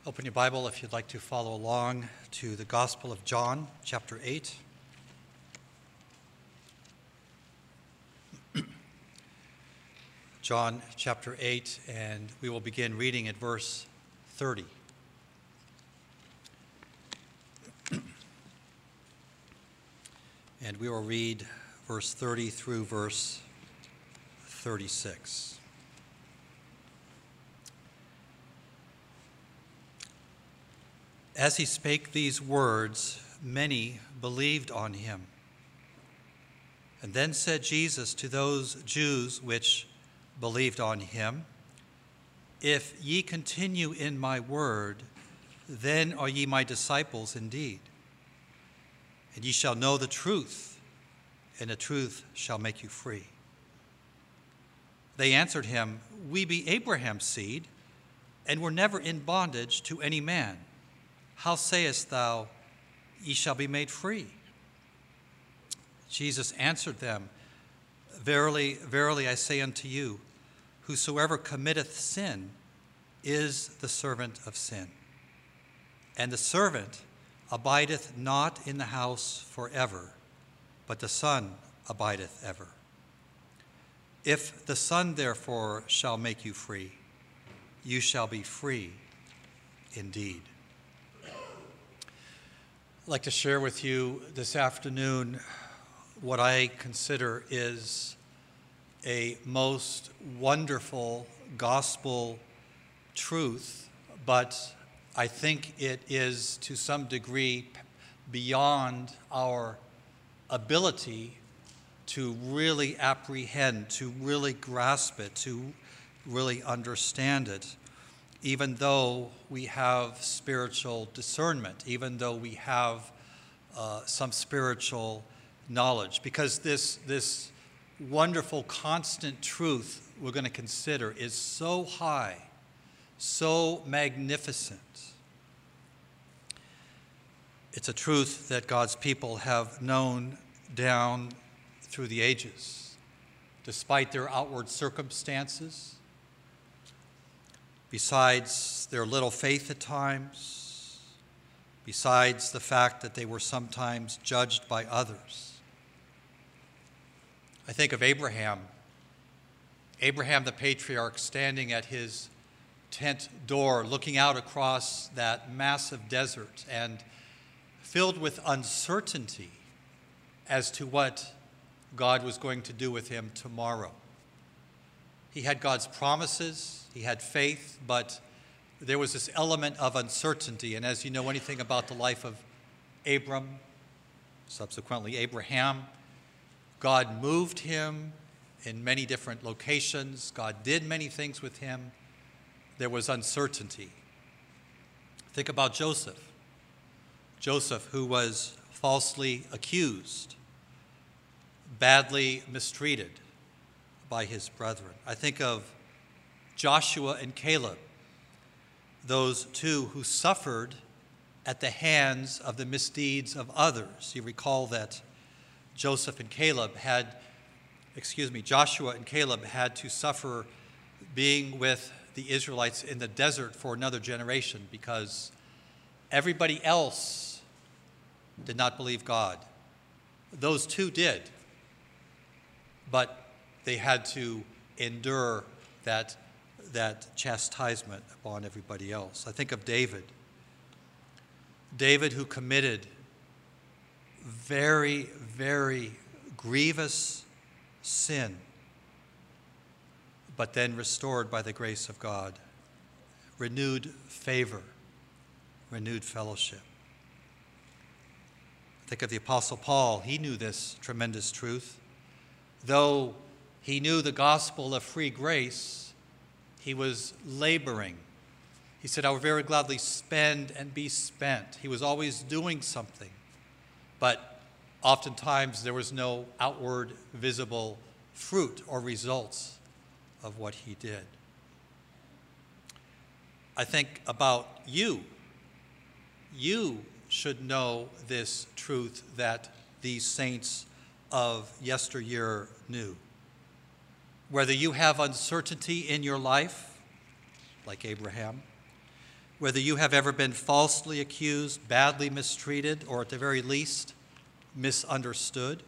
Open your Bible if you'd like to follow along to the Gospel of John, chapter 8. John chapter 8, and we will begin reading at verse 30. And we will read verse 30 through verse 36. As he spake these words, many believed on him. And then said Jesus to those Jews which believed on him, If ye continue in my word, then are ye my disciples indeed. And ye shall know the truth, and the truth shall make you free. They answered him, We be Abraham's seed, and were never in bondage to any man. How sayest thou, ye shall be made free? Jesus answered them, Verily, verily, I say unto you, whosoever committeth sin is the servant of sin. And the servant abideth not in the house forever, but the Son abideth ever. If the Son therefore shall make you free, you shall be free indeed. I'd like to share with you this afternoon what I consider is a most wonderful gospel truth, but I think it is to some degree beyond our ability to really apprehend, to really grasp it, to really understand it, even though we have spiritual discernment, even though we have some spiritual knowledge, because this wonderful constant truth we're going to consider is so high, so magnificent. It's a truth that God's people have known down through the ages, despite their outward circumstances, besides their little faith at times, besides the fact that they were sometimes judged by others. I think of Abraham the patriarch, standing at his tent door, looking out across that massive desert and filled with uncertainty as to what God was going to do with him tomorrow. He had God's promises, he had faith, but there was this element of uncertainty. And as you know anything about the life of Abram, subsequently Abraham, God moved him in many different locations. God did many things with him. There was uncertainty. Think about Joseph. Joseph, who was falsely accused, badly mistreated by his brethren. I think of Joshua and Caleb, those two who suffered at the hands of the misdeeds of others. You recall that Joshua and Caleb had to suffer being with the Israelites in the desert for another generation because everybody else did not believe God. Those two did, but they had to endure that chastisement upon everybody else. I think of David who committed very, very grievous sin, but then restored by the grace of God, renewed favor, renewed fellowship. Think of the Apostle Paul. He knew this tremendous truth. Though he knew the gospel of free grace, he was laboring. He said, I would very gladly spend and be spent. He was always doing something, but oftentimes there was no outward visible fruit or results of what he did. I think about you. You should know this truth that these saints of yesteryear knew. Whether you have uncertainty in your life, like Abraham, whether you have ever been falsely accused, badly mistreated, or at the very least, misunderstood,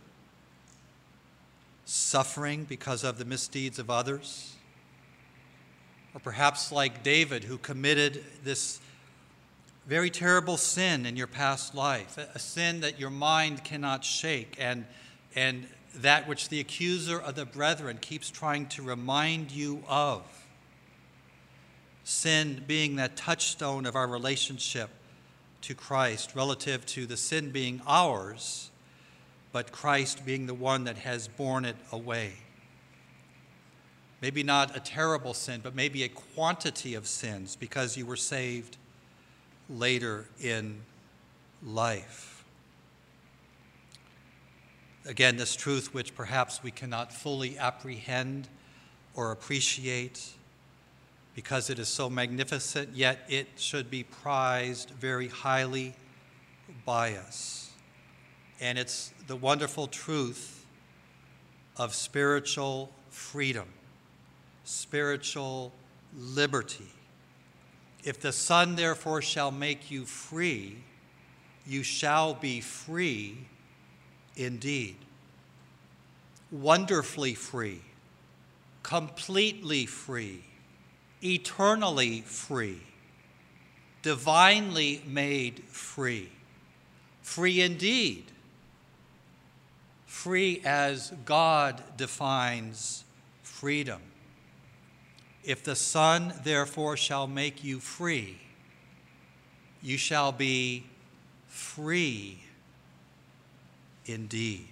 suffering because of the misdeeds of others, or perhaps like David, who committed this very terrible sin in your past life, a sin that your mind cannot shake, and that which the accuser of the brethren keeps trying to remind you of. Sin being that touchstone of our relationship to Christ, relative to the sin being ours, but Christ being the one that has borne it away. Maybe not a terrible sin, but maybe a quantity of sins because you were saved later in life. Again, this truth which perhaps we cannot fully apprehend or appreciate because it is so magnificent, yet it should be prized very highly by us. And it's the wonderful truth of spiritual freedom, spiritual liberty. If the Son therefore shall make you free, you shall be free indeed. Wonderfully free, completely free, eternally free, divinely made free, free indeed, free as God defines freedom. If the Son therefore shall make you free, you shall be free indeed.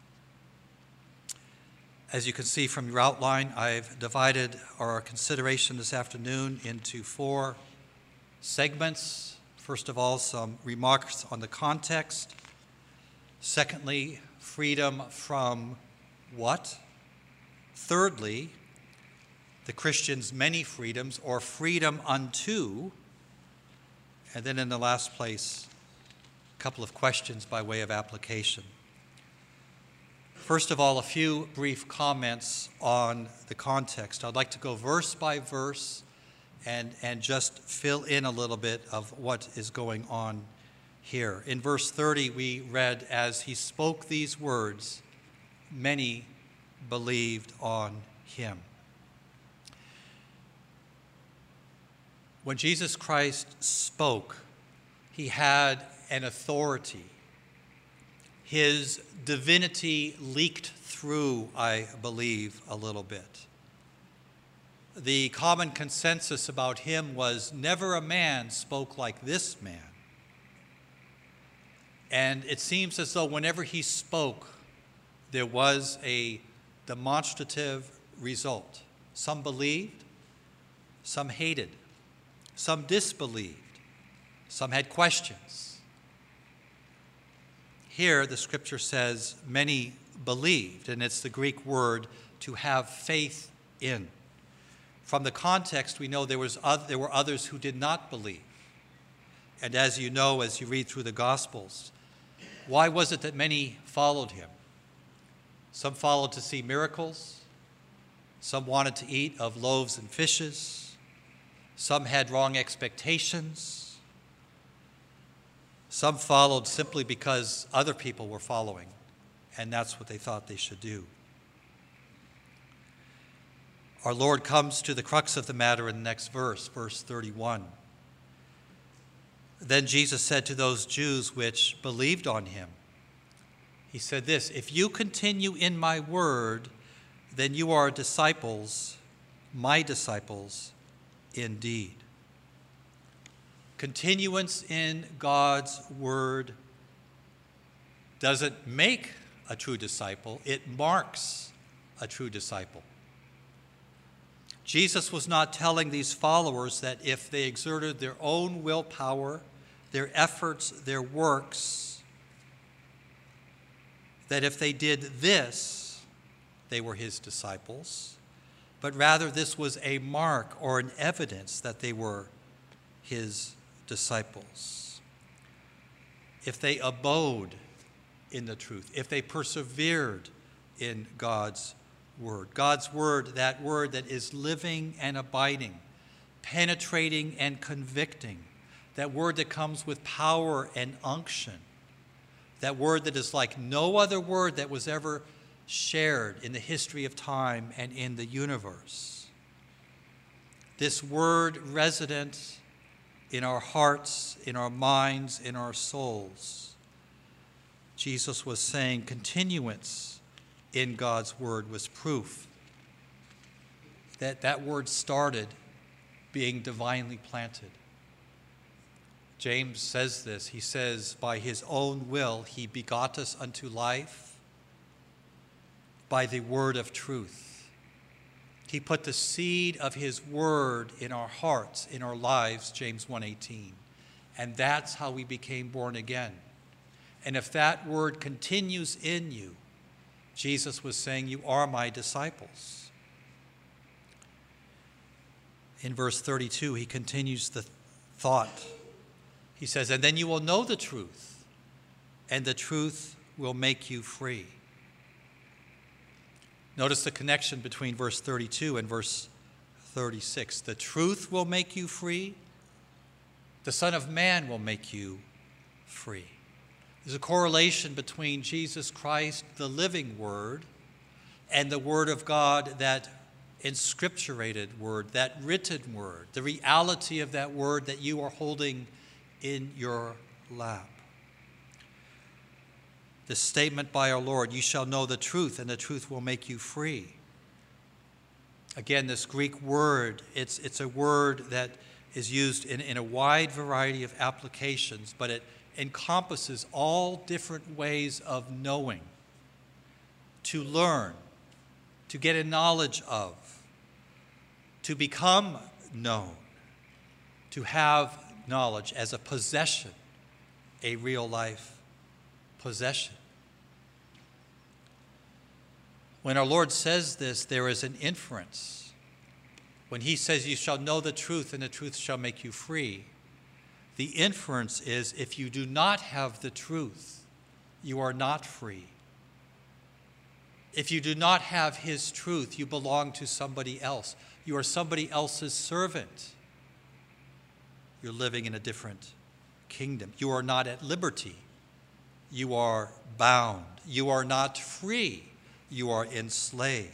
As you can see from your outline, I've divided our consideration this afternoon into 4 segments. First of all, some remarks on the context. Secondly, freedom from what? Thirdly, the Christian's many freedoms, or freedom unto. And then in the last place, a couple of questions by way of application. First of all, a few brief comments on the context. I'd like to go verse by verse and just fill in a little bit of what is going on here. In verse 30, we read, as he spoke these words, many believed on him. When Jesus Christ spoke, he had an authority. His divinity leaked through, I believe, a little bit. The common consensus about him was never a man spoke like this man. And it seems as though whenever he spoke, there was a demonstrative result. Some believed, some hated, some disbelieved, some had questions. Here, the scripture says many believed, and it's the Greek word to have faith in. From the context, we know there were others who did not believe. And as you know, as you read through the Gospels, why was it that many followed him? Some followed to see miracles. Some wanted to eat of loaves and fishes. Some had wrong expectations. Some followed simply because other people were following, and that's what they thought they should do. Our Lord comes to the crux of the matter in the next verse, verse 31. Then Jesus said to those Jews which believed on him, he said this, if you continue in my word, then you are disciples, my disciples indeed. Continuance in God's word doesn't make a true disciple, it marks a true disciple. Jesus was not telling these followers that if they exerted their own willpower, their efforts, their works, that if they did this, they were his disciples, but rather this was a mark or an evidence that they were his disciples. If they abode in the truth, if they persevered in God's word, that word that is living and abiding, penetrating and convicting, that word that comes with power and unction, that word that is like no other word that was ever shared in the history of time and in the universe. This word resident in our hearts, in our minds, in our souls. Jesus was saying continuance in God's word was proof that that word started being divinely planted. James says this. He says, by his own will he begot us unto life by the word of truth. He put the seed of his word in our hearts, in our lives, James 1:18. And that's how we became born again. And if that word continues in you, Jesus was saying, you are my disciples. In verse 32, he continues the thought. He says, and then you will know the truth, and the truth will make you free. Notice the connection between verse 32 and verse 36. The truth will make you free. The Son of Man will make you free. There's a correlation between Jesus Christ, the living Word, and the Word of God, that inscripturated Word, that written Word, the reality of that Word that you are holding in your lap. The statement by our Lord, you shall know the truth, and the truth will make you free. Again, this Greek word, it's a word that is used in a wide variety of applications, but it encompasses all different ways of knowing, to learn, to get a knowledge of, to become known, to have knowledge as a possession, a real life possession. When our Lord says this, there is an inference. When he says, you shall know the truth, and the truth shall make you free, the inference is, if you do not have the truth, you are not free. If you do not have his truth, you belong to somebody else. You are somebody else's servant. You're living in a different kingdom. You are not at liberty. You are bound. You are not free. You are enslaved.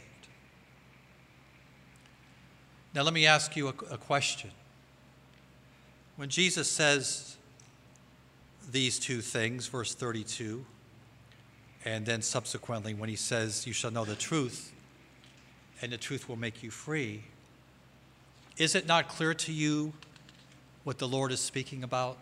Now let me ask you a question. When Jesus says these two things, verse 32, and then subsequently when he says, you shall know the truth, and the truth will make you free, is it not clear to you what the Lord is speaking about?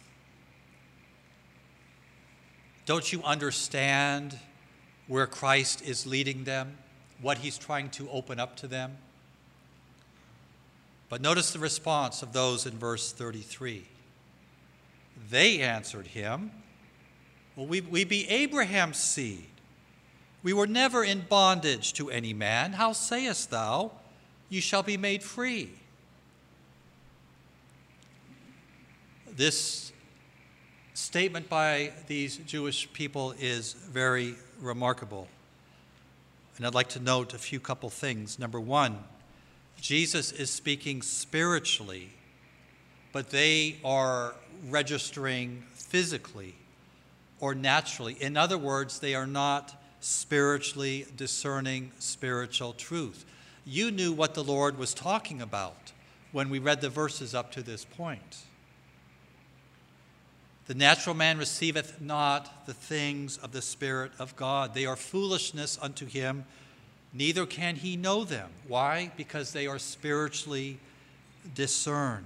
Don't you understand where Christ is leading them, what he's trying to open up to them? But notice the response of those in verse 33. They answered him, well, we be Abraham's seed. We were never in bondage to any man. How sayest thou, you shall be made free? This statement by these Jewish people is very remarkable. And I'd like to note a few couple things. Number one, Jesus is speaking spiritually, but they are registering physically or naturally. In other words, they are not spiritually discerning spiritual truth. You knew what the Lord was talking about when we read the verses up to this point. The natural man receiveth not the things of the Spirit of God. They are foolishness unto him, neither can he know them. Why? Because they are spiritually discerned.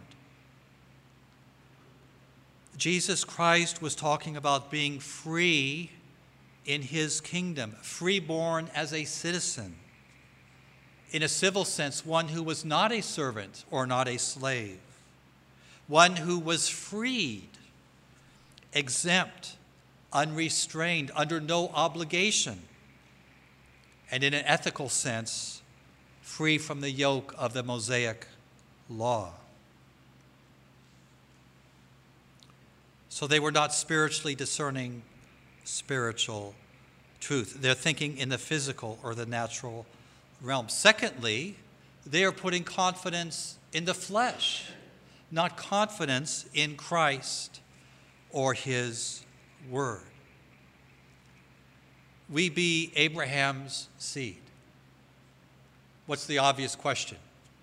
Jesus Christ was talking about being free in his kingdom, freeborn as a citizen. In a civil sense, one who was not a servant or not a slave, one who was freed, exempt, unrestrained, under no obligation, and in an ethical sense, free from the yoke of the Mosaic law. So they were not spiritually discerning spiritual truth. They're thinking in the physical or the natural realm. Secondly, they are putting confidence in the flesh. not confidence in Christ or his word. We be Abraham's seed. What's the obvious question?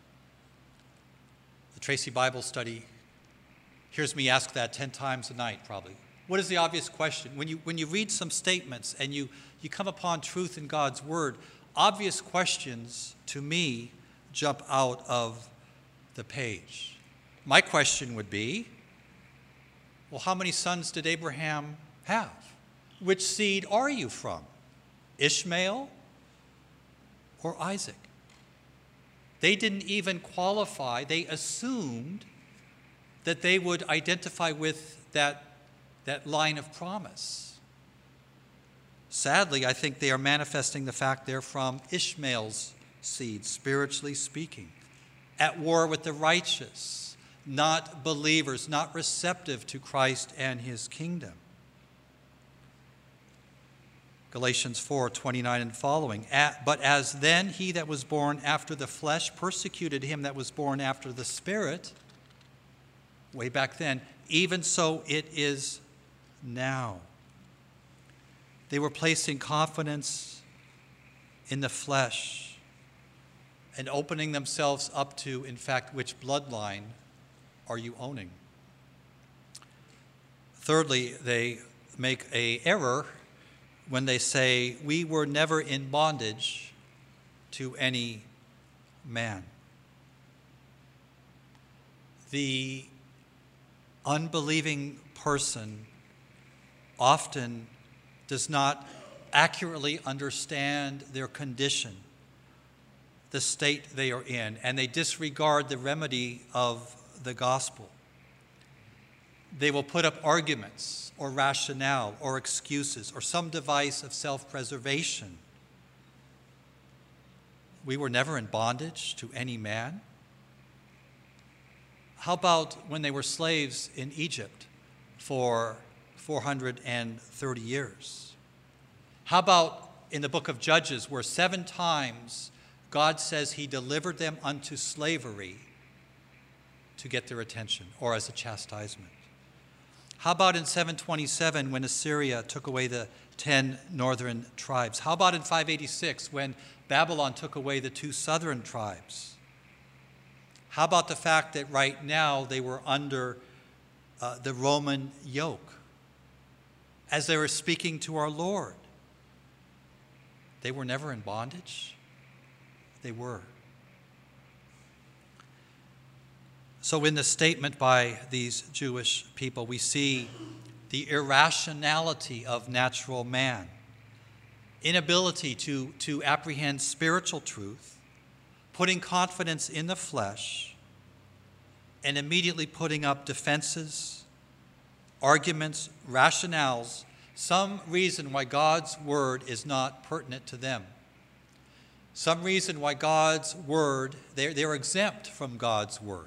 The Tracy Bible Study hears me ask that 10 times a night, probably. What is the obvious question? When you read some statements and you come upon truth in God's word, obvious questions to me jump out of the page. My question would be, well, how many sons did Abraham have? Which seed are you from? Ishmael or Isaac? They didn't even qualify. They assumed that they would identify with that line of promise. Sadly, I think they are manifesting the fact they're from Ishmael's seed, spiritually speaking, at war with the righteous, not believers, not receptive to Christ and his kingdom. Galatians 4:29 and following. But as then he that was born after the flesh persecuted him that was born after the Spirit, way back then, even so it is now. They were placing confidence in the flesh and opening themselves up to, in fact, which bloodline are you owning? Thirdly, they make an error when they say, we were never in bondage to any man. The unbelieving person often does not accurately understand their condition, the state they are in, and they disregard the remedy of the gospel. They will put up arguments or rationale or excuses or some device of self-preservation. We were never in bondage to any man. How about when they were slaves in Egypt for 430 years? How about in the book of Judges, where 7 times God says he delivered them unto slavery to get their attention or as a chastisement? How about in 727 when Assyria took away the 10 northern tribes? How about in 586 when Babylon took away the 2 southern tribes? How about the fact that right now they were under the Roman yoke as they were speaking to our Lord? They were never in bondage. They were. So in the statement by these Jewish people, we see the irrationality of natural man, inability to apprehend spiritual truth, putting confidence in the flesh, and immediately putting up defenses, arguments, rationales, some reason why God's word is not pertinent to them. Some reason why God's word, they're exempt from God's word.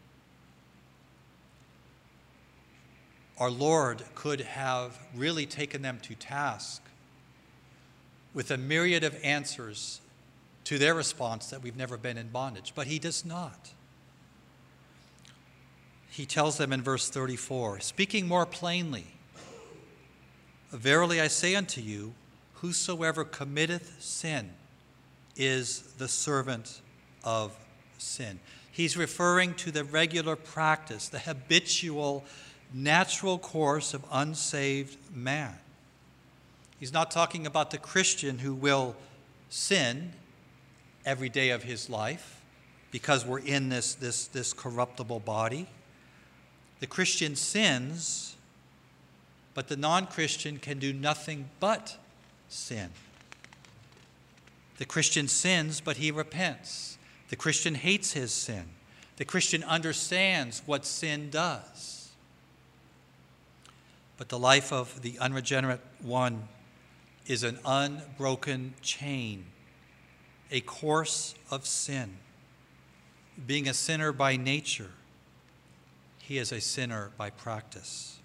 Our Lord could have really taken them to task with a myriad of answers to their response that we've never been in bondage, but he does not. He tells them in verse 34, speaking more plainly, verily I say unto you, whosoever committeth sin is the servant of sin. He's referring to the regular practice, the habitual natural course of unsaved man. He's not talking about the Christian who will sin every day of his life because we're in this corruptible body. The Christian sins, but the non-Christian can do nothing but sin. The Christian sins, but he repents. The Christian hates his sin. The Christian understands what sin does. But the life of the unregenerate one is an unbroken chain, a course of sin. Being a sinner by nature, he is a sinner by practice.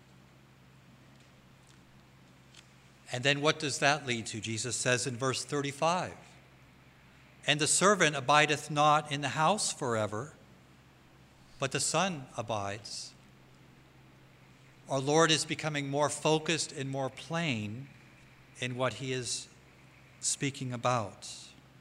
And then what does that lead to? Jesus says in verse 35, and the servant abideth not in the house forever, but the Son abides. Our Lord is becoming more focused and more plain in what he is speaking about.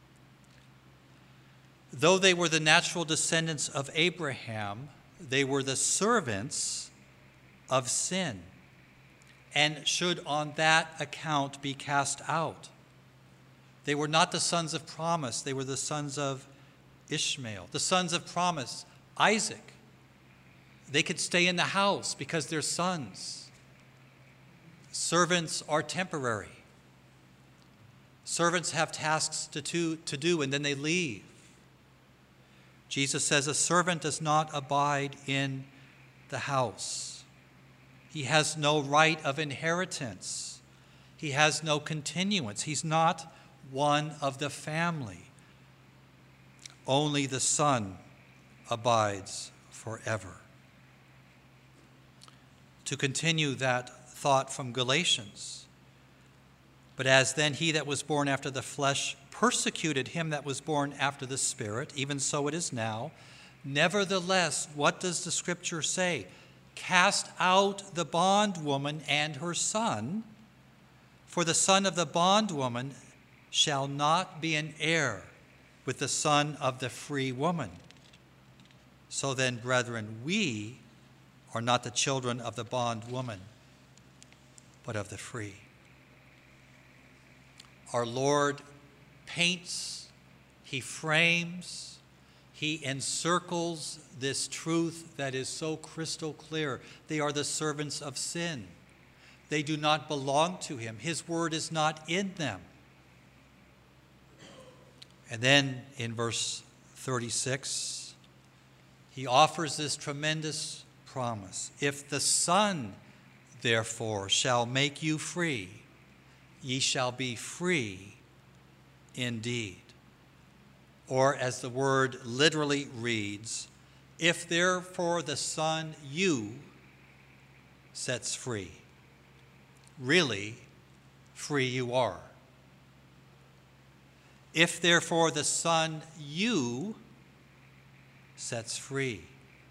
Though they were the natural descendants of Abraham, they were the servants of sin and should on that account be cast out. They were not the sons of promise, they were the sons of Ishmael. The sons of promise, Isaac. They could stay in the house because they're sons. Servants are temporary. Servants have tasks to do and then they leave. Jesus says a servant does not abide in the house. He has no right of inheritance. He has no continuance. He's not one of the family. Only the Son abides forever. To continue that thought from Galatians, but as then he that was born after the flesh persecuted him that was born after the Spirit, even so it is now. Nevertheless, what does the Scripture say? Cast out the bondwoman and her son, for the son of the bondwoman shall not be an heir with the son of the free woman. So then, brethren, we are not the children of the bondwoman, but of the free. Our Lord paints, he frames, he encircles this truth that is so crystal clear. They are the servants of sin. They do not belong to him. His word is not in them. And then in verse 36, he offers this tremendous promise. If the Son, therefore, shall make you free, ye shall be free indeed. Or as the word literally reads, if therefore the Son you sets free, really free you are. If therefore the Son you sets free,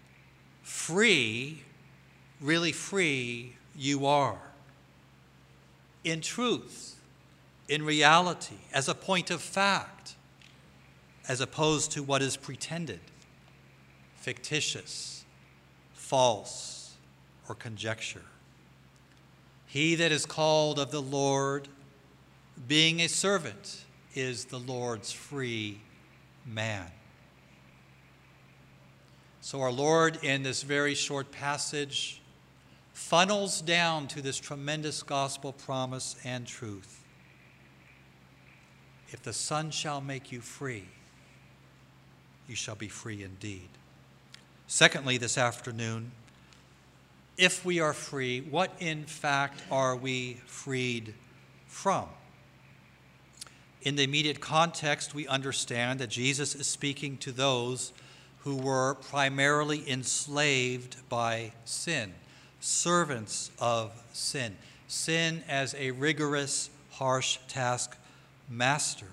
free, really free you are. In truth, in reality, as a point of fact, as opposed to what is pretended, fictitious, false, or conjecture. He that is called of the Lord, being a servant, is the Lord's free man. So our Lord, in this very short passage, funnels down to this tremendous gospel promise and truth. If the Son shall make you free, you shall be free indeed. Secondly, this afternoon, if we are free, what in fact are we freed from? In the immediate context, we understand that Jesus is speaking to those who were primarily enslaved by sin, servants of sin, sin as a rigorous, harsh taskmaster.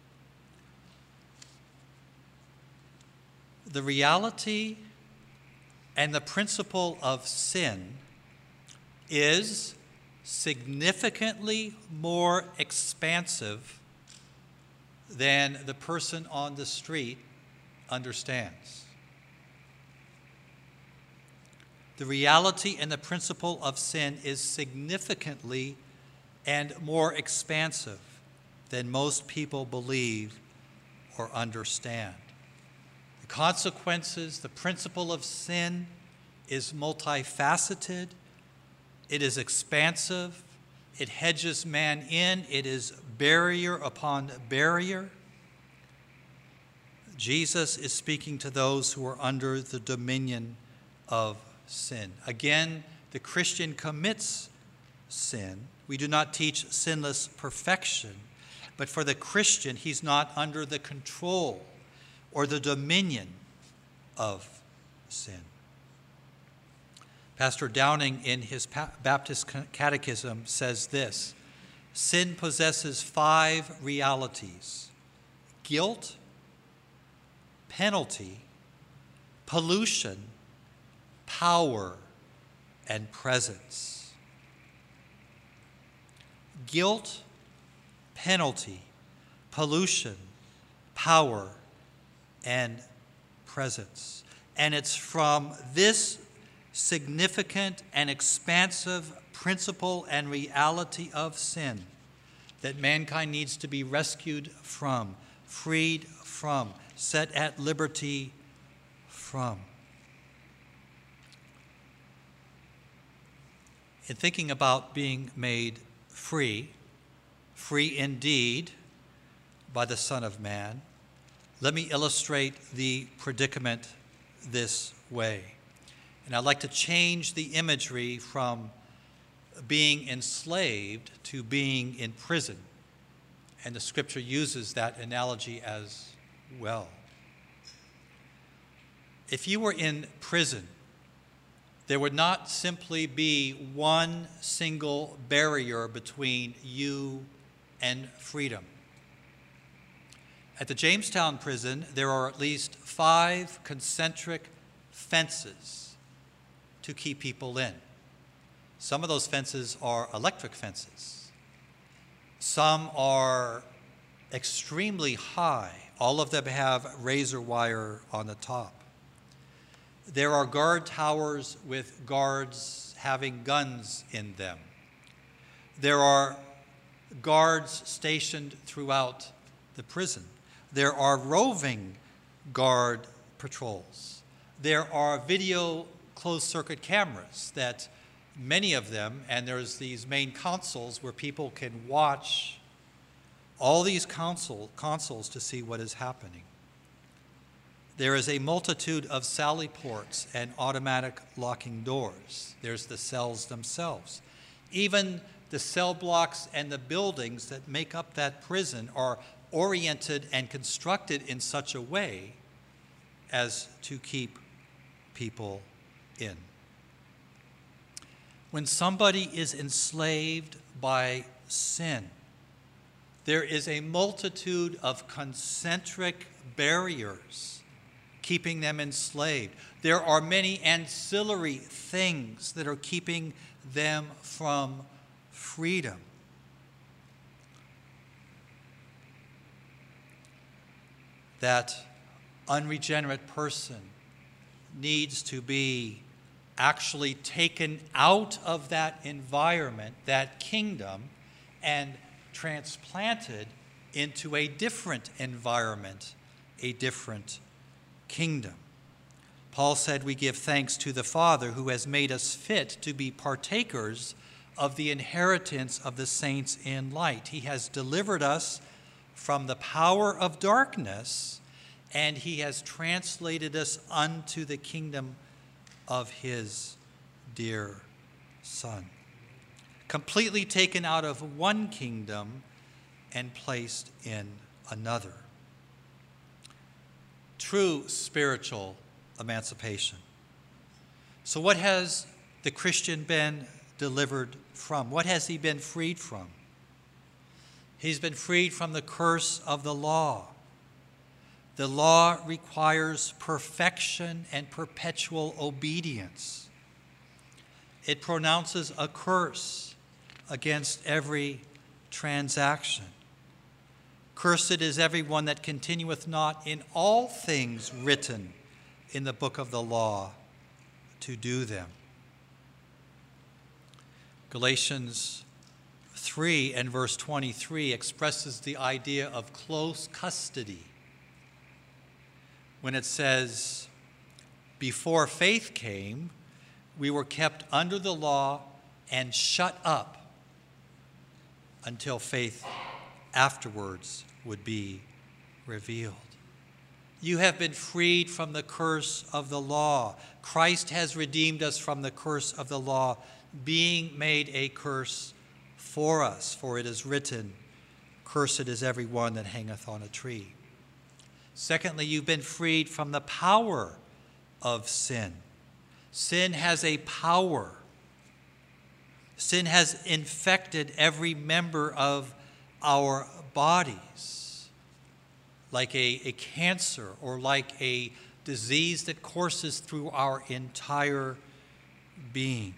The reality and the principle of sin is significantly more expansive than the person on the street understands. The reality and the principle of sin is significantly and more expansive than most people believe or understand. The consequences, the principle of sin is multifaceted, it is expansive, it hedges man in, it is barrier upon barrier. Jesus is speaking to those who are under the dominion of sin. Again, the Christian commits sin. We do not teach sinless perfection, but for the Christian, he's not under the control or the dominion of sin. Pastor Downing, in his Baptist Catechism, says this: sin possesses 5 realities: guilt, penalty, pollution, power, and presence. Guilt, penalty, pollution, power, and presence. And it's from this significant and expansive principle and reality of sin that mankind needs to be rescued from, freed from, set at liberty from. In thinking about being made free, free indeed by the Son of Man, let me illustrate the predicament this way. And I'd like to change the imagery from being enslaved to being in prison. And the scripture uses that analogy as well. If you were in prison, there would not simply be one single barrier between you and freedom. At the Jamestown prison, there are at least 5 concentric fences to keep people in. Some of those fences are electric fences. Some are extremely high. All of them have razor wire on the top. There are guard towers with guards having guns in them. There are guards stationed throughout the prison. There are roving guard patrols. There are video closed-circuit cameras that many of them, and there's these main consoles where people can watch all these consoles to see what is happening. There is a multitude of sally ports and automatic locking doors. There's the cells themselves. Even the cell blocks and the buildings that make up that prison are oriented and constructed in such a way as to keep people in. When somebody is enslaved by sin, there is a multitude of concentric barriers keeping them enslaved. There are many ancillary things that are keeping them from freedom. That unregenerate person needs to be actually taken out of that environment, that kingdom, and transplanted into a different environment, a different kingdom. Paul said we give thanks to the Father who has made us fit to be partakers of the inheritance of the saints in light. He has delivered us from the power of darkness, and he has translated us unto the kingdom of his dear Son. Completely taken out of one kingdom and placed in another. True spiritual emancipation. So what has the Christian been delivered from? What has he been freed from? He's been freed from the curse of the law. The law requires perfection and perpetual obedience. It pronounces a curse against every transaction. Cursed is everyone that continueth not in all things written in the book of the law to do them. Galatians 3 and verse 23 expresses the idea of close custody when it says, before faith came, we were kept under the law and shut up until faith afterwards would be revealed. You have been freed from the curse of the law. Christ has redeemed us from the curse of the law, being made a curse for us. For it is written, cursed is every one that hangeth on a tree. Secondly, you've been freed from the power of sin. Sin has a power. Sin has infected every member of our bodies, like a cancer or like a disease that courses through our entire being.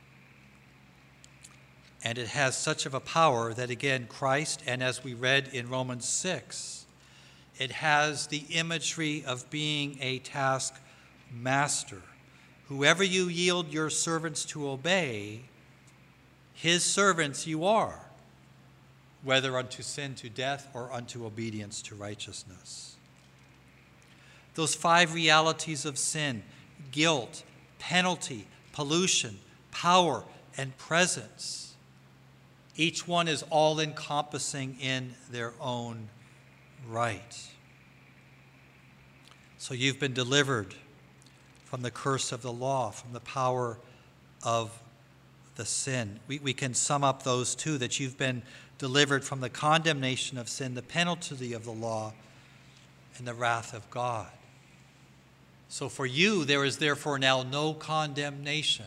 And it has such of a power that, again, Christ, and as we read in Romans 6, it has the imagery of being a taskmaster. Whoever you yield your servants to obey, his servants you are, whether unto sin to death or unto obedience to righteousness. Those 5 realities of sin: guilt, penalty, pollution, power, and presence. Each one is all-encompassing in their own right. So you've been delivered from the curse of the law, from the power of the sin. We can sum up those two, that you've been delivered from the condemnation of sin, the penalty of the law, and the wrath of God. So for you, there is therefore now no condemnation,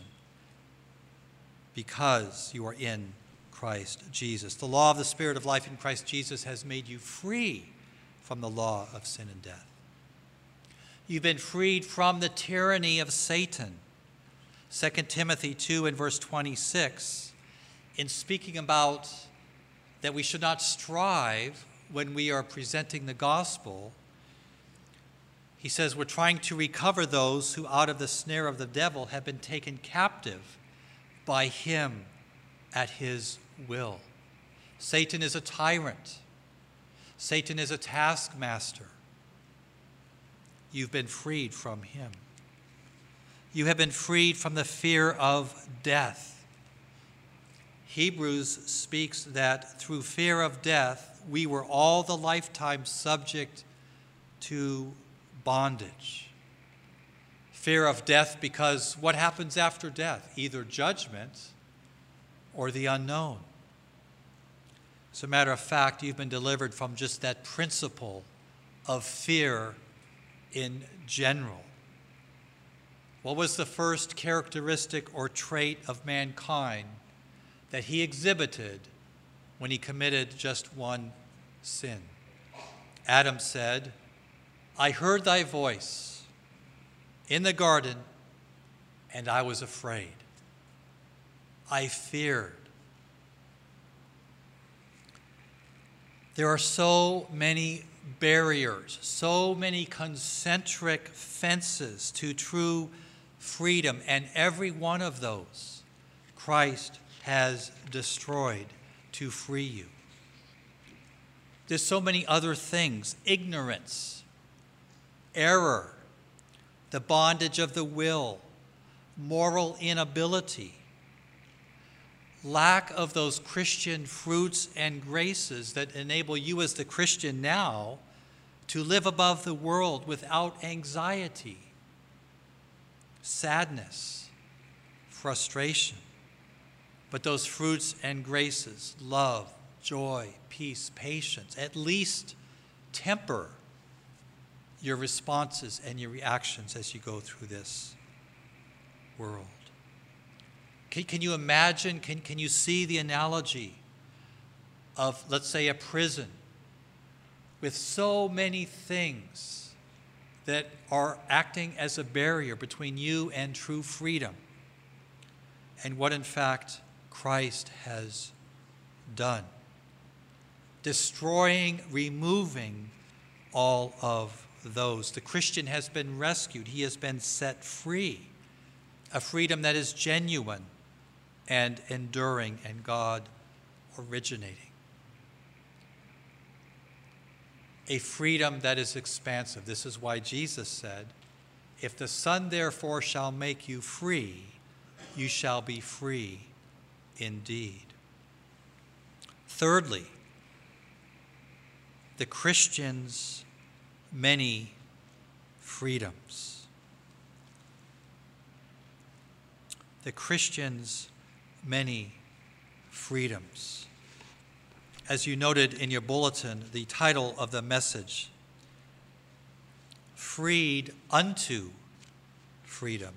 because you are in Christ Jesus. The law of the Spirit of life in Christ Jesus has made you free from the law of sin and death. You've been freed from the tyranny of Satan. 2 Timothy 2 and verse 26, in speaking about that we should not strive when we are presenting the gospel, he says we're trying to recover those who out of the snare of the devil have been taken captive by him at his will. Satan is a tyrant. Satan is a taskmaster. You've been freed from him. You have been freed from the fear of death. Hebrews speaks that through fear of death, we were all the lifetime subject to bondage. Fear of death because what happens after death? Either judgment or the unknown. As a matter of fact, you've been delivered from just that principle of fear in general. What was the first characteristic or trait of mankind that he exhibited when he committed just one sin? Adam said, I heard thy voice in the garden, and I was afraid. I feared. There are so many barriers, so many concentric fences to true freedom, and every one of those Christ has destroyed to free you. There's so many other things: ignorance, error, the bondage of the will, moral inability, lack of those Christian fruits and graces that enable you as the Christian now to live above the world without anxiety, sadness, frustration. But those fruits and graces, love, joy, peace, patience, at least temper your responses and your reactions as you go through this world. Can you imagine, can you see the analogy of, let's say, a prison with so many things that are acting as a barrier between you and true freedom, and what in fact Christ has done? Destroying, removing all of those. The Christian has been rescued. He has been set free. A freedom that is genuine and enduring and God originating. A freedom that is expansive. This is why Jesus said, if the Son therefore shall make you free, you shall be free indeed. Thirdly, the Christian's many freedoms. The Christian's many freedoms. As you noted in your bulletin, the title of the message, Freed unto Freedom.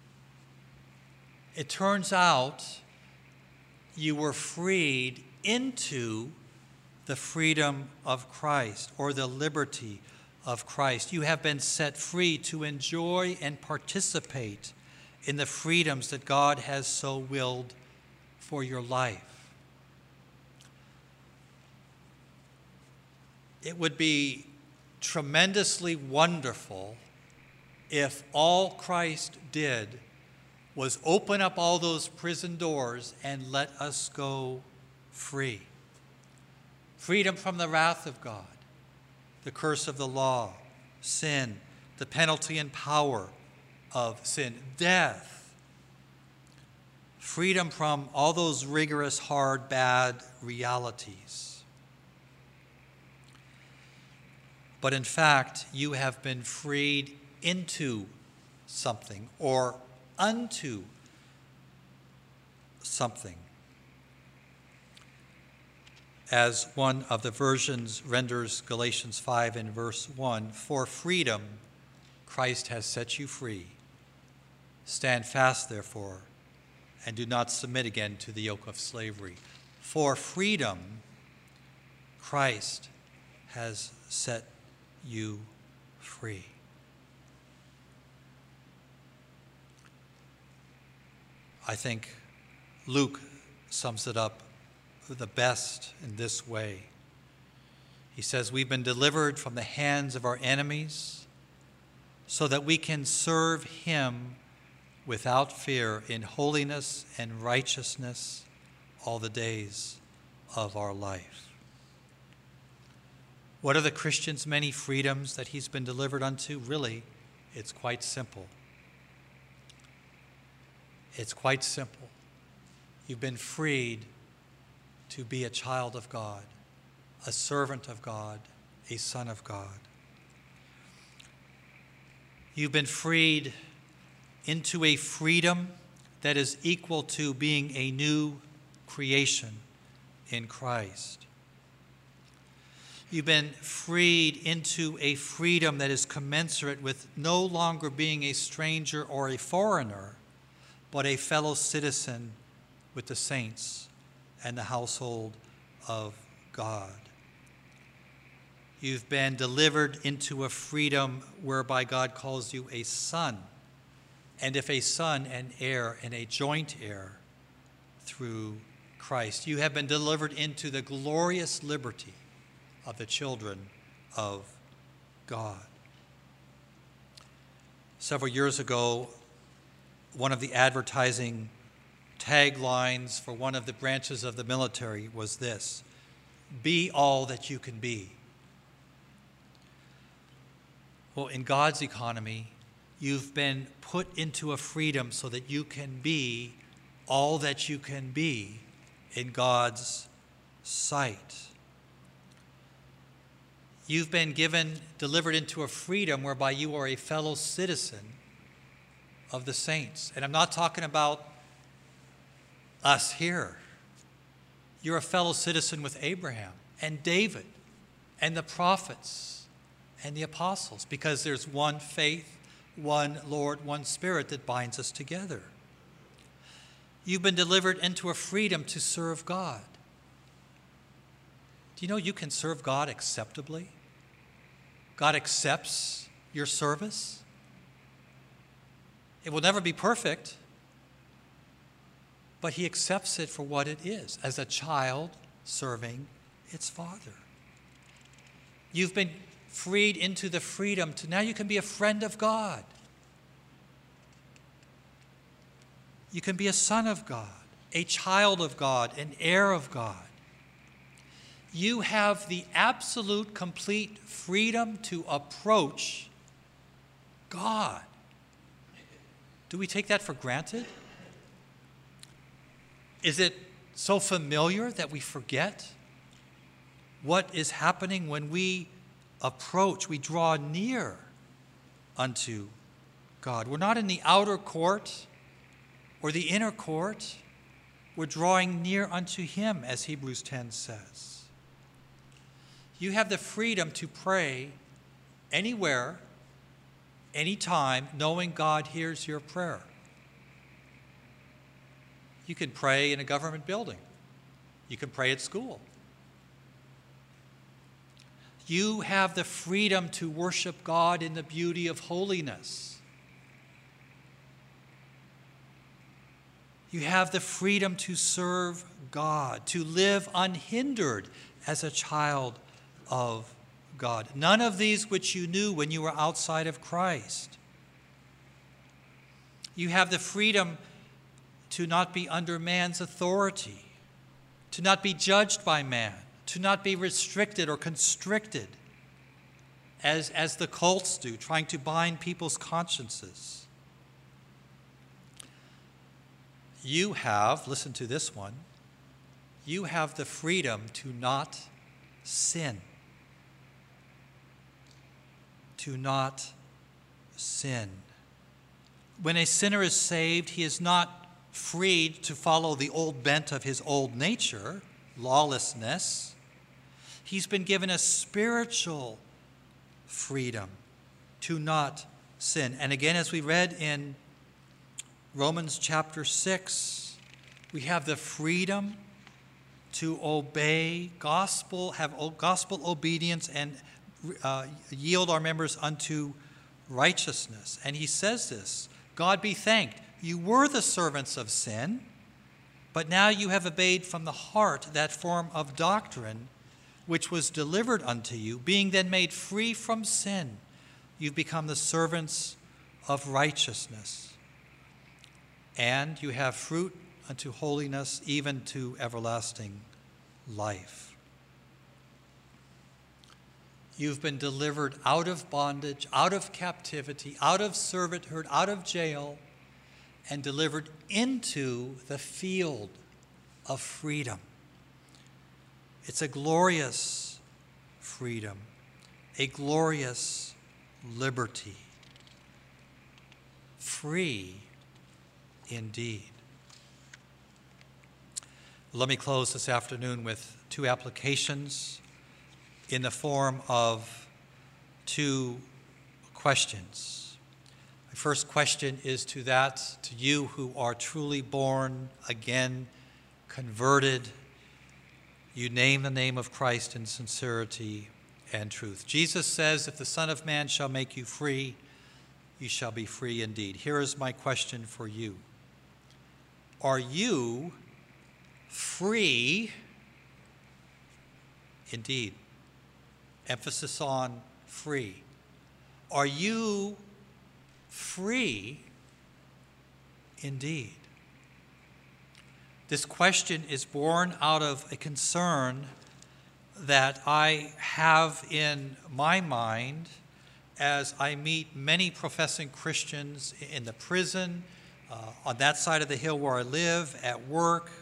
It turns out you were freed into the freedom of Christ, or the liberty of Christ. You have been set free to enjoy and participate in the freedoms that God has so willed for your life. It would be tremendously wonderful if all Christ did was open up all those prison doors and let us go free. Freedom from the wrath of God, the curse of the law, sin, the penalty and power of sin, death. Freedom from all those rigorous, hard, bad realities. But in fact, you have been freed into something or unto something. As one of the versions renders Galatians 5 in verse 1, for freedom Christ has set you free. Stand fast, therefore, and do not submit again to the yoke of slavery. For freedom Christ has set you free. I think Luke sums it up the best in this way. He says, we've been delivered from the hands of our enemies so that we can serve him without fear in holiness and righteousness all the days of our life. What are the Christian's many freedoms that he's been delivered unto? Really, it's quite simple. It's quite simple. You've been freed to be a child of God, a servant of God, a son of God. You've been freed into a freedom that is equal to being a new creation in Christ. You've been freed into a freedom that is commensurate with no longer being a stranger or a foreigner, but a fellow citizen with the saints and the household of God. You've been delivered into a freedom whereby God calls you a son, and if a son, an heir, and a joint heir through Christ. You have been delivered into the glorious liberty of the children of God. Several years ago, one of the advertising taglines for one of the branches of the military was this: be all that you can be. Well, in God's economy, you've been put into a freedom so that you can be all that you can be in God's sight. You've been delivered into a freedom whereby you are a fellow citizen of the saints. And I'm not talking about us here. You're a fellow citizen with Abraham and David and the prophets and the apostles, because there's one faith, one Lord, one Spirit that binds us together. You've been delivered into a freedom to serve God. Do you know you can serve God acceptably? God accepts your service. It will never be perfect, but he accepts it for what it is, as a child serving its father. You've been freed into the freedom to now you can be a friend of God. You can be a son of God, a child of God, an heir of God. You have the absolute, complete freedom to approach God. Do we take that for granted? Is it so familiar that we forget what is happening when we approach, we draw near unto God? We're not in the outer court or the inner court. We're drawing near unto him, as Hebrews 10 says. You have the freedom to pray anywhere, anytime, knowing God hears your prayer. You can pray in a government building. You can pray at school. You have the freedom to worship God in the beauty of holiness. You have the freedom to serve God, to live unhindered as a child of God. None of these which you knew when you were outside of Christ. You have the freedom to not be under man's authority, to not be judged by man, to not be restricted or constricted as the cults do, trying to bind people's consciences. You have, listen to this one, you have the freedom to not sin. To not sin. When a sinner is saved, he is not freed to follow the old bent of his old nature, lawlessness. He's been given a spiritual freedom to not sin. And again, as we read in Romans chapter 6, we have the freedom to obey gospel, have gospel obedience, and yield our members unto righteousness. And he says this, God be thanked, you were the servants of sin, but now you have obeyed from the heart that form of doctrine which was delivered unto you. Being then made free from sin, you've become the servants of righteousness. And you have fruit unto holiness, even to everlasting life. You've been delivered out of bondage, out of captivity, out of servanthood, out of jail, and delivered into the field of freedom. It's a glorious freedom, a glorious liberty. Free indeed. Let me close this afternoon with two applications in the form of two questions. My first question is to you who are truly born again, converted. You name the name of Christ in sincerity and truth. Jesus says, if the Son of Man shall make you free, you shall be free indeed. Here is my question for you. Are you free indeed? Emphasis on free. Are you free indeed? This question is born out of a concern that I have in my mind as I meet many professing Christians in the prison, on that side of the hill where I live, at work.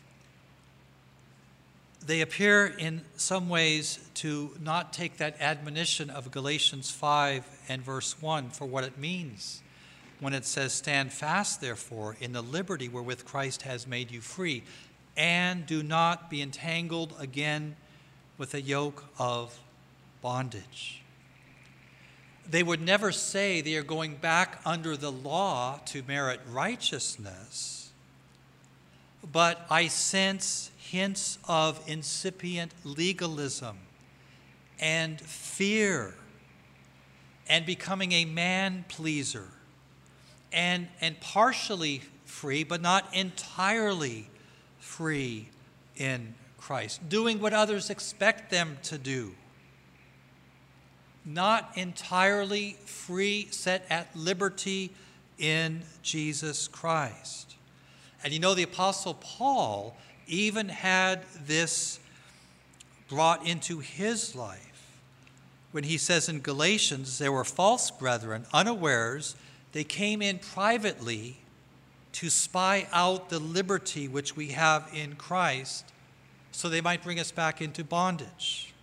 They appear in some ways to not take that admonition of Galatians 5 and verse 1 for what it means when it says, stand fast, therefore, in the liberty wherewith Christ has made you free, and do not be entangled again with a yoke of bondage. They would never say they are going back under the law to merit righteousness, but I sense hints of incipient legalism and fear and becoming a man-pleaser and partially free, but not entirely free in Christ, doing what others expect them to do. Not entirely free, set at liberty in Jesus Christ. And you know, the Apostle Paul even had this brought into his life when he says in Galatians, there were false brethren, unawares, they came in privately to spy out the liberty which we have in Christ so they might bring us back into bondage.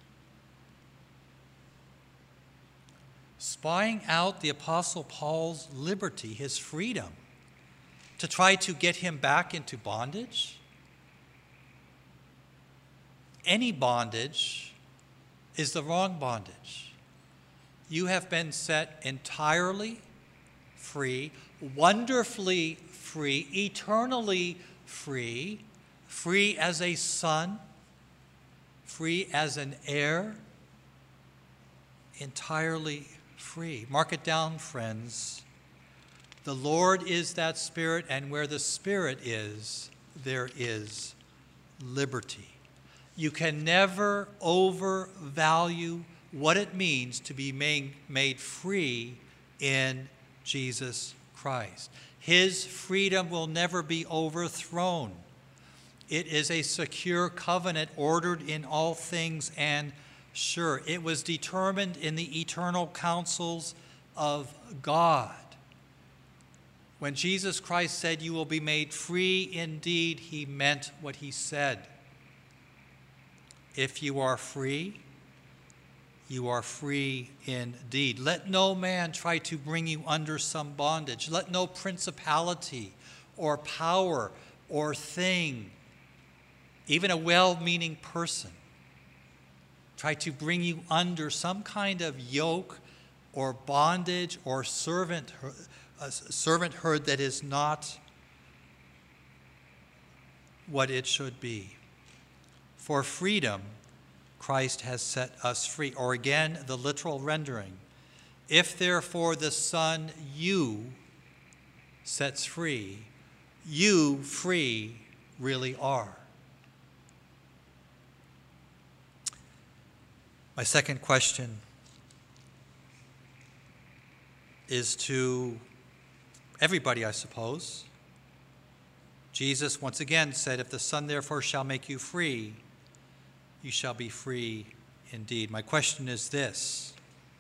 Spying out the Apostle Paul's liberty, his freedom, to try to get him back into bondage. Any bondage is the wrong bondage. You have been set entirely free, wonderfully free, eternally free, free as a son, free as an heir, entirely free. Mark it down, friends. The Lord is that Spirit, and where the Spirit is, there is liberty. You can never overvalue what it means to be made free in Jesus Christ. His freedom will never be overthrown. It is a secure covenant ordered in all things and sure. It was determined in the eternal counsels of God. When Jesus Christ said, "You will be made free indeed," he meant what he said. If you are free, you are free indeed. Let no man try to bring you under some bondage. Let no principality or power or thing, even a well-meaning person, try to bring you under some kind of yoke or bondage or servanthood that is not what it should be. For freedom, Christ has set us free. Or again, the literal rendering, if therefore the Son you sets free, you free really are. My second question is to everybody, I suppose. Jesus once again said, "If the Son therefore shall make you free, you shall be free indeed." My question is this: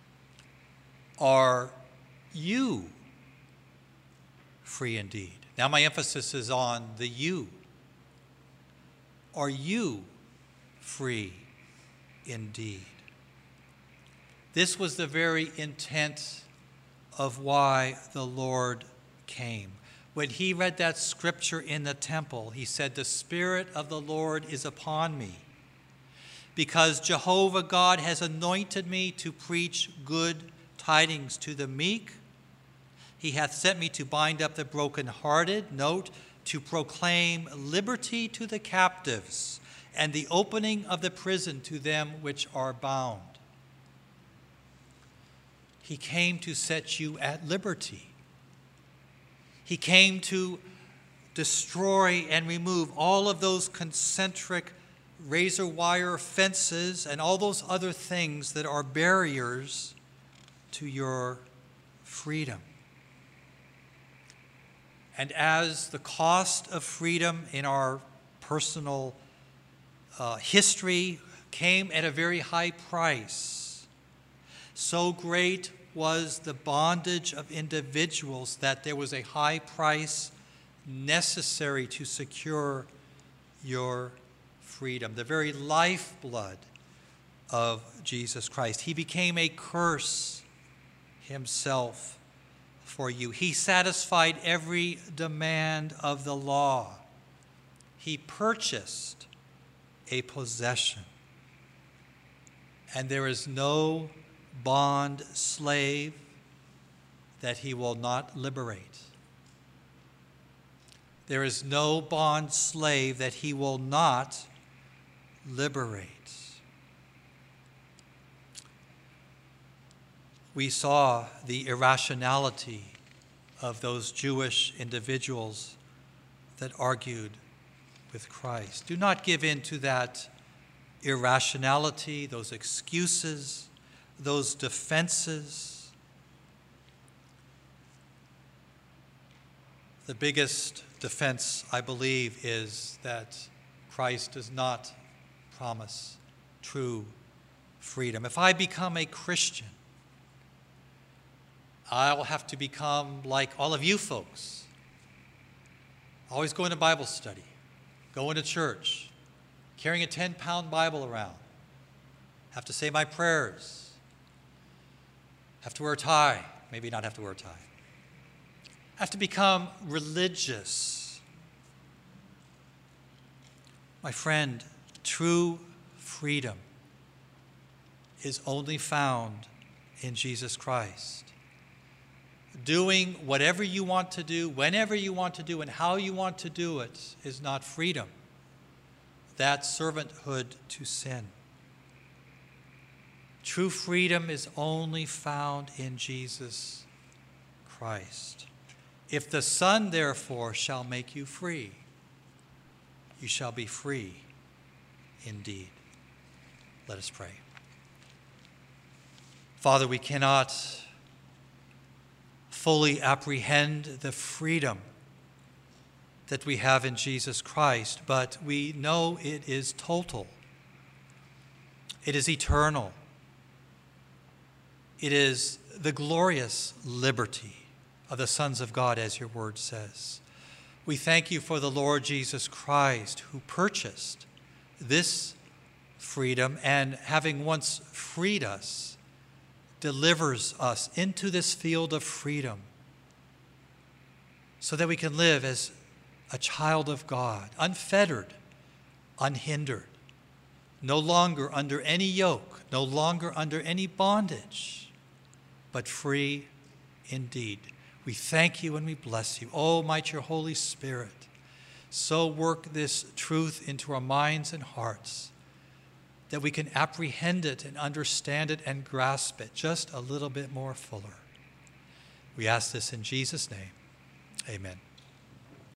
are you free indeed? Now my emphasis is on the you. Are you free indeed? This was the very intent of why the Lord came. When he read that scripture in the temple, he said, "The Spirit of the Lord is upon me, because Jehovah God has anointed me to preach good tidings to the meek. He hath sent me to bind up the brokenhearted," note, "to proclaim liberty to the captives, and the opening of the prison to them which are bound." He came to set you at liberty. He came to destroy and remove all of those concentric razor wire fences and all those other things that are barriers to your freedom. And as the cost of freedom in our personal history came at a very high price, so great was the bondage of individuals that there was a high price necessary to secure your freedom, the very lifeblood of Jesus Christ. He became a curse himself for you. He satisfied every demand of the law. He purchased a possession. And there is no bond slave that he will not liberate. There is no bond slave that he will not liberate. We saw the irrationality of those Jewish individuals that argued with Christ. Do not give in to that irrationality, those excuses, those defenses. The biggest defense, I believe, is that Christ does not promise true freedom. If I become a Christian, I'll have to become like all of you folks. Always going to Bible study, going to church, carrying a 10-pound Bible around, have to say my prayers, have to wear a tie, maybe not have to wear a tie, have to become religious. My friend, true freedom is only found in Jesus Christ. Doing whatever you want to do, whenever you want to do, and how you want to do it is not freedom. That's servanthood to sin. True freedom is only found in Jesus Christ. If the Son, therefore, shall make you free, you shall be free indeed. Let us pray. Father, we cannot fully apprehend the freedom that we have in Jesus Christ, but we know it is total. It is eternal. It is the glorious liberty of the sons of God, as your word says. We thank you for the Lord Jesus Christ, who purchased this freedom, and having once freed us, delivers us into this field of freedom so that we can live as a child of God, unfettered, unhindered, no longer under any yoke, no longer under any bondage, but free indeed. We thank you and we bless you. Oh, might your Holy Spirit so work this truth into our minds and hearts that we can apprehend it and understand it and grasp it just a little bit more fuller. We ask this in Jesus' name. Amen.